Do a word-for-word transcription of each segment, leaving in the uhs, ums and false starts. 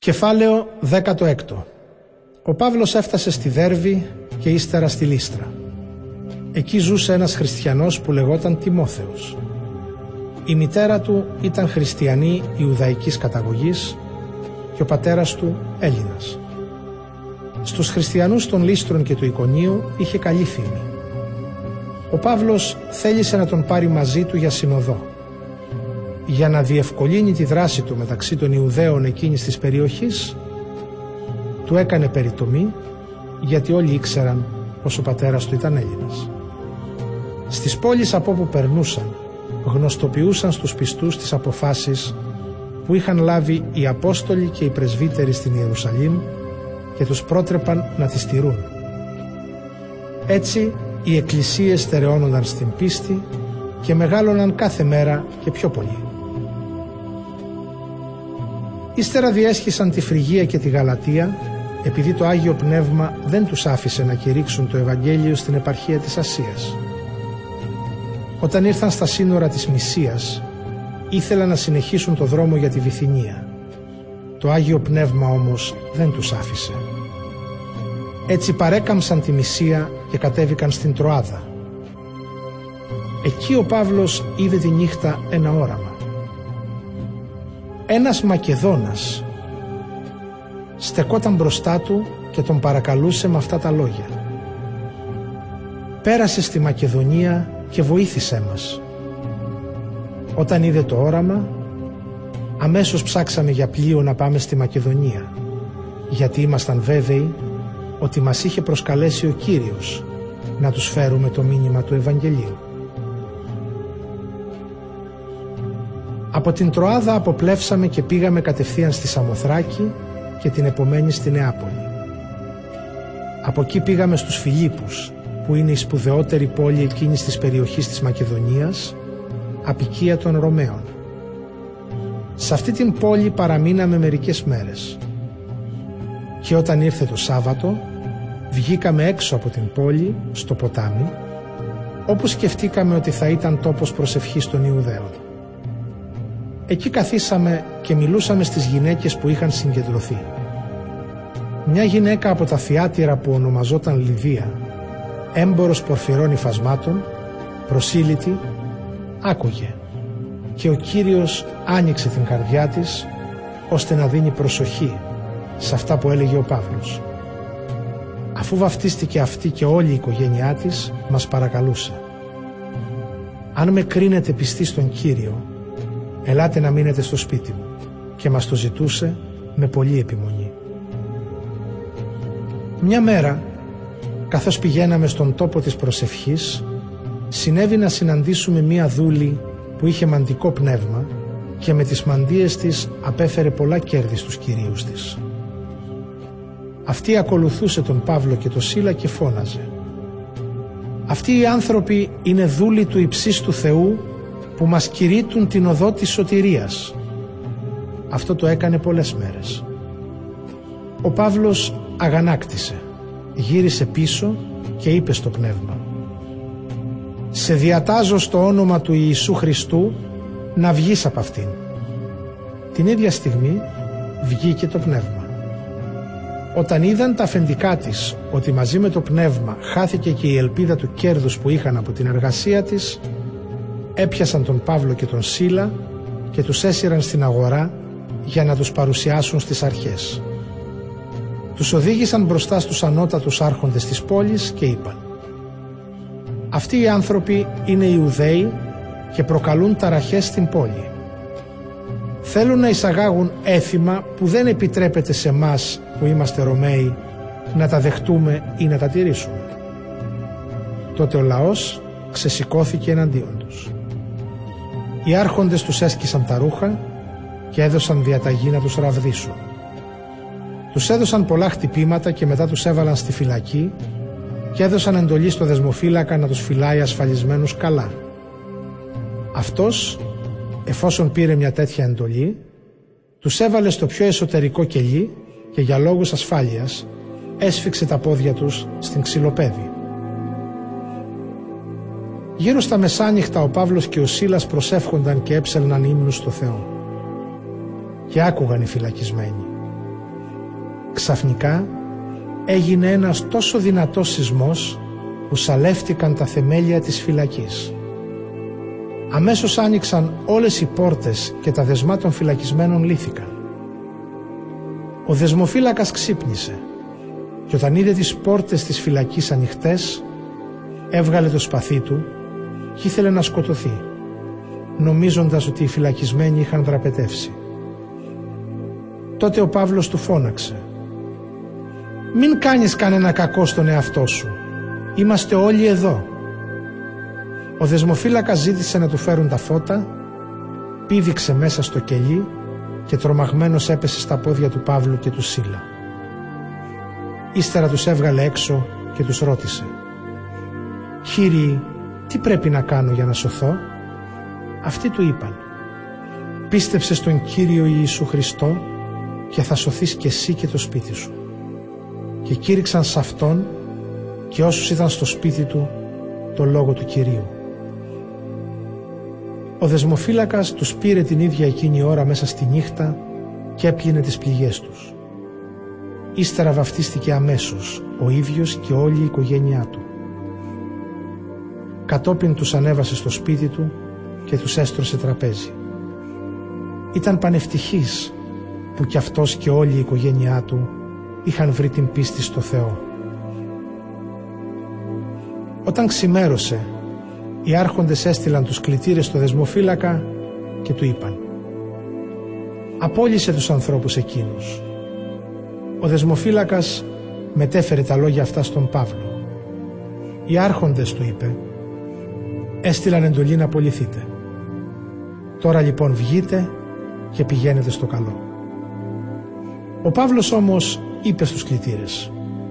Κεφάλαιο δέκατο έκτο. Ο Παύλος έφτασε στη Δέρβη και ύστερα στη Λύστρα. Εκεί ζούσε ένας χριστιανός που λεγόταν Τιμόθεος. Η μητέρα του ήταν χριστιανή Ιουδαϊκής καταγωγής και ο πατέρας του Έλληνας. Στους χριστιανούς των Λύστρων και του Ικονίου είχε καλή φήμη. Ο Παύλος θέλησε να τον πάρει μαζί του για συνοδό. Για να διευκολύνει τη δράση του μεταξύ των Ιουδαίων εκείνης της περιοχής, του έκανε περιτομή, γιατί όλοι ήξεραν πως ο πατέρας του ήταν Έλληνας. Στις πόλεις από όπου περνούσαν, γνωστοποιούσαν στους πιστούς τις αποφάσεις που είχαν λάβει οι Απόστολοι και οι πρεσβύτεροι στην Ιερουσαλήμ και τους πρότρεπαν να τις τηρούν. Έτσι οι εκκλησίες στερεώνονταν στην πίστη και μεγάλωναν κάθε μέρα και πιο πολύ. Ύστερα διέσχισαν τη Φρυγία και τη Γαλατία, επειδή το Άγιο Πνεύμα δεν τους άφησε να κηρύξουν το Ευαγγέλιο στην επαρχία της Ασίας. Όταν ήρθαν στα σύνορα της Μυσίας, ήθελαν να συνεχίσουν το δρόμο για τη Βυθινία. Το Άγιο Πνεύμα όμως δεν τους άφησε. Έτσι παρέκαμψαν τη Μυσία και κατέβηκαν στην Τροάδα. Εκεί ο Παύλος είδε τη νύχτα ένα όραμα. Ένας Μακεδόνας στεκόταν μπροστά του και τον παρακαλούσε με αυτά τα λόγια: «Πέρασε στη Μακεδονία και βοήθησέ μας». Όταν είδε το όραμα, αμέσως ψάξαμε για πλοίο να πάμε στη Μακεδονία, γιατί ήμασταν βέβαιοι ότι μας είχε προσκαλέσει ο Κύριος να τους φέρουμε το μήνυμα του Ευαγγελίου. Από την Τροάδα αποπλεύσαμε και πήγαμε κατευθείαν στη Σαμοθράκη και την επομένη στη Νεάπολη. Από εκεί πήγαμε στους Φιλίππους, που είναι η σπουδαιότερη πόλη εκείνης της περιοχής της Μακεδονίας, αποικία των Ρωμαίων. Σε αυτή την πόλη παραμείναμε μερικές μέρες. Και όταν ήρθε το Σάββατο, βγήκαμε έξω από την πόλη, στο ποτάμι, όπου σκεφτήκαμε ότι θα ήταν τόπος προσευχής των Ιουδαίων. Εκεί καθίσαμε και μιλούσαμε στις γυναίκες που είχαν συγκεντρωθεί. Μια γυναίκα από τα Θιάτυρα που ονομαζόταν Λιδία, έμπορος πορφυρών υφασμάτων, προσήλυτη, άκουγε και ο Κύριος άνοιξε την καρδιά της ώστε να δίνει προσοχή σε αυτά που έλεγε ο Παύλος. Αφού βαφτίστηκε αυτή και όλη η οικογένειά της, μας παρακαλούσε: «Αν με κρίνετε πιστοί στον Κύριο, ελάτε να μείνετε στο σπίτι μου», και μας το ζητούσε με πολλή επιμονή. Μια μέρα, καθώς πηγαίναμε στον τόπο της προσευχής, συνέβη να συναντήσουμε μία δούλη που είχε μαντικό πνεύμα και με τις μαντίες της απέφερε πολλά κέρδη στους κυρίους της. Αυτή ακολουθούσε τον Παύλο και τον Σίλα και φώναζε: «Αυτοί οι άνθρωποι είναι δούλοι του υψίστου Θεού που μας κηρύττουν την οδό της σωτηρίας». Αυτό το έκανε πολλές μέρες. Ο Παύλος αγανάκτησε, γύρισε πίσω και είπε στο πνεύμα: «Σε διατάζω στο όνομα του Ιησού Χριστού να βγεις από αυτήν». Την ίδια στιγμή βγήκε το πνεύμα. Όταν είδαν τα αφεντικά της ότι μαζί με το πνεύμα χάθηκε και η ελπίδα του κέρδους που είχαν από την εργασία της, έπιασαν τον Παύλο και τον Σίλα και τους έσυραν στην αγορά για να τους παρουσιάσουν στις αρχές. Τους οδήγησαν μπροστά στους ανώτατους άρχοντες της πόλης και είπαν: «Αυτοί οι άνθρωποι είναι Ιουδαίοι και προκαλούν ταραχές στην πόλη. Θέλουν να εισαγάγουν έθιμα που δεν επιτρέπεται σε μας που είμαστε Ρωμαίοι να τα δεχτούμε ή να τα τηρήσουμε». Τότε ο λαός ξεσηκώθηκε εναντίον τους. Οι άρχοντες τους έσκισαν τα ρούχα και έδωσαν διαταγή να τους ραβδίσουν. Τους έδωσαν πολλά χτυπήματα και μετά τους έβαλαν στη φυλακή και έδωσαν εντολή στο δεσμοφύλακα να τους φυλάει ασφαλισμένους καλά. Αυτός, εφόσον πήρε μια τέτοια εντολή, τους έβαλε στο πιο εσωτερικό κελί και για λόγους ασφάλειας έσφιξε τα πόδια τους στην ξυλοπέδη. Γύρω στα μεσάνυχτα ο Παύλος και ο Σίλας προσεύχονταν και έψελναν ύμνους στο Θεό. Και άκουγαν οι φυλακισμένοι. Ξαφνικά έγινε ένας τόσο δυνατός σεισμός που σαλεύτηκαν τα θεμέλια της φυλακής. Αμέσως άνοιξαν όλες οι πόρτες και τα δεσμά των φυλακισμένων λύθηκαν. Ο δεσμοφύλακας ξύπνησε και όταν είδε τις πόρτες της φυλακής ανοιχτές, έβγαλε το σπαθί του και ήθελε να σκοτωθεί, νομίζοντας ότι οι φυλακισμένοι είχαν δραπετεύσει. Τότε ο Παύλος του φώναξε: «Μην κάνεις κανένα κακό στον εαυτό σου. Είμαστε όλοι εδώ». Ο δεσμοφύλακας ζήτησε να του φέρουν τα φώτα, πήδηξε μέσα στο κελί και τρομαγμένος έπεσε στα πόδια του Παύλου και του Σίλα. Ύστερα τους έβγαλε έξω και τους ρώτησε: «Κύριοι, τι πρέπει να κάνω για να σωθώ?» Αυτοί του είπαν: «Πίστεψε στον Κύριο Ιησού Χριστό και θα σωθείς και εσύ και το σπίτι σου». Και κήρυξαν σε αυτόν και όσους ήταν στο σπίτι του το λόγο του Κυρίου. Ο δεσμοφύλακας τους πήρε την ίδια εκείνη ώρα μέσα στη νύχτα και έπλυνε τις πληγές τους. Ύστερα βαφτίστηκε αμέσως ο ίδιος και όλη η οικογένειά του. Κατόπιν τους ανέβασε στο σπίτι του και τους έστρωσε τραπέζι. Ήταν πανευτυχής που κι αυτός και όλη η οικογένειά του είχαν βρει την πίστη στο Θεό. Όταν ξημέρωσε, οι άρχοντες έστειλαν τους κλητήρες στο δεσμοφύλακα και του είπαν: «Απόλυσε τους ανθρώπους εκείνους». Ο δεσμοφύλακας μετέφερε τα λόγια αυτά στον Παύλο. Οι άρχοντες, του είπε, έστειλαν εντολή να απολυθείτε. Τώρα λοιπόν βγείτε και πηγαίνετε στο καλό. Ο Παύλος όμως είπε στους κλητήρες: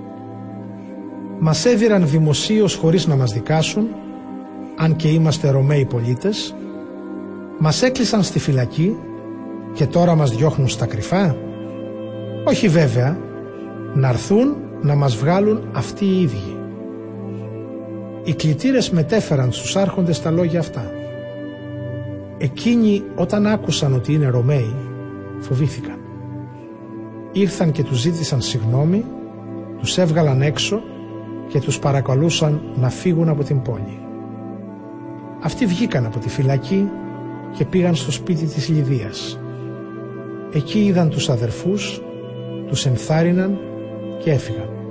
«Μας έδιραν δημοσίως χωρίς να μας δικάσουν, αν και είμαστε Ρωμαίοι πολίτες, μας έκλεισαν στη φυλακή και τώρα μας διώχνουν στα κρυφά. Όχι βέβαια, να έρθουν να μας βγάλουν αυτοί οι ίδιοι». Οι κλητήρες μετέφεραν στους άρχοντες τα λόγια αυτά. Εκείνοι όταν άκουσαν ότι είναι Ρωμαίοι, φοβήθηκαν. Ήρθαν και τους ζήτησαν συγγνώμη, τους έβγαλαν έξω και τους παρακαλούσαν να φύγουν από την πόλη. Αυτοί βγήκαν από τη φυλακή και πήγαν στο σπίτι της Λιδίας. Εκεί είδαν τους αδερφούς, τους ενθάρρυναν και έφυγαν.